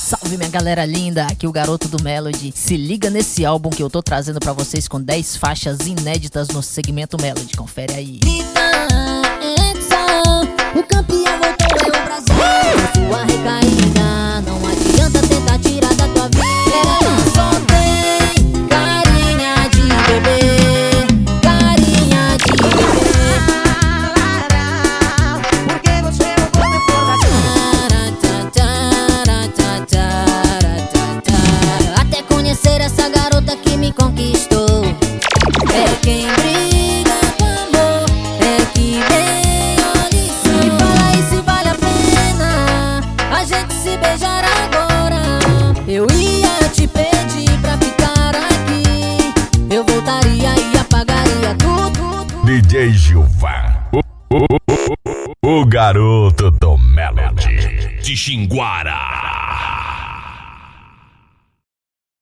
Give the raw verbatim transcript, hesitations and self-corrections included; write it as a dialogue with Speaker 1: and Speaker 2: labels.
Speaker 1: Salve minha galera linda, aqui o Garoto do Melody. Se liga nesse álbum que eu tô trazendo pra vocês com dez faixas inéditas no segmento Melody, confere aí.
Speaker 2: O campeão voltou, é o Brasil. Sua recaída, não adianta tentar tirar da tua vida. Só tem carinha de bebê, carinha de bebê. Porque você roubou meu coração. Até conhecer essa garota que me conquistou. É quem briga com amor, é que vem. Se beijar agora, eu ia te pedir pra ficar aqui. Eu voltaria e apagaria tudo.
Speaker 3: D J Gilvan, o, o, o, o garoto do Melody de Xinguara.